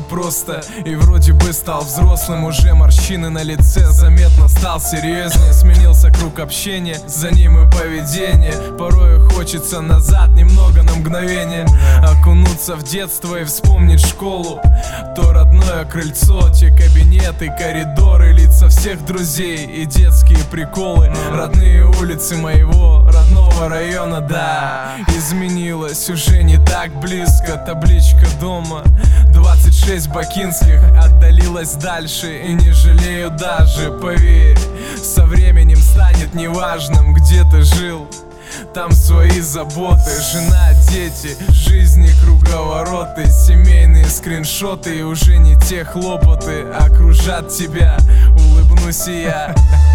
просто. И вроде бы стал взрослым, уже морщины на лице, заметно стал серьезнее. Сменился круг общения, за ним и поведение. Порой хочется назад немного на мгновение, окунуться в детство и вспомнить школу. То родное крыльцо, те кабинеты, коридоры, лица всех друзей и детские приколы. Родные улицы моего родного района, да. Изменилось уже не так близко, табличка дома 26 бакинских отдалилась дальше. И не жалею даже, поверь, со временем станет неважным, где ты жил. Там свои заботы, жена, дети, жизни круговороты, семейные скриншоты. И уже не те хлопоты окружат тебя, улыбнусь и я.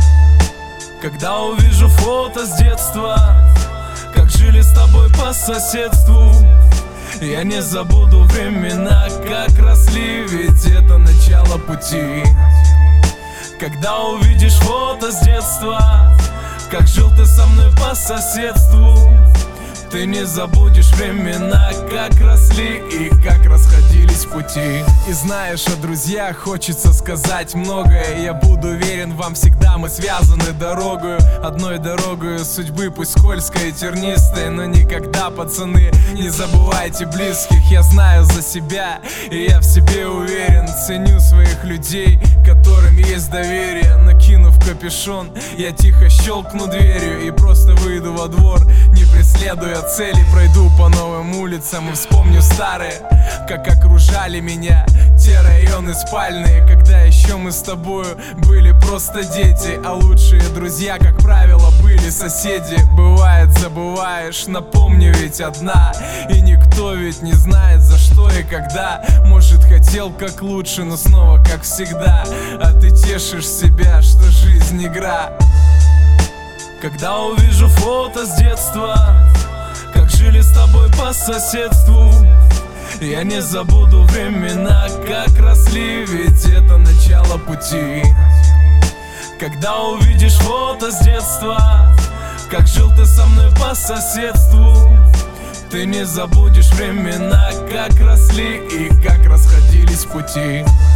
Когда увижу фото с детства, как жили с тобой по соседству, я не забуду времена, как росли, ведь это начало пути. Когда увидишь фото с детства, как жил ты со мной по соседству, ты не забудешь времена, как росли и как расходились пути. И знаешь, о друзьях хочется сказать многое. Я буду уверен, вам всегда мы связаны дорогою, одной дорогою судьбы, пусть скользкой и тернистой. Но никогда, пацаны, не забывайте близких. Я знаю за себя, и я в себе уверен. Ценю своих людей, которым есть доверие. Накинув капюшон, я тихо щелкну дверью и просто выйду во двор, не преследуя цели. Пройду по новым улицам и вспомню старые, как окружали меня те районы спальные, когда еще мы с тобою были просто дети. А лучшие друзья, как правило, были соседи. Бывает, забываешь, напомню, ведь одна. И никто ведь не знает, за что и когда. Может, хотел как лучше, но снова как всегда. А ты тешишь себя, что жизнь игра. Когда увижу фото с детства, как жили с тобой по соседству, я не забуду времена, как росли, ведь это начало пути. Когда увидишь фото с детства, как жил ты со мной по соседству, ты не забудешь времена, как росли и как расходились пути.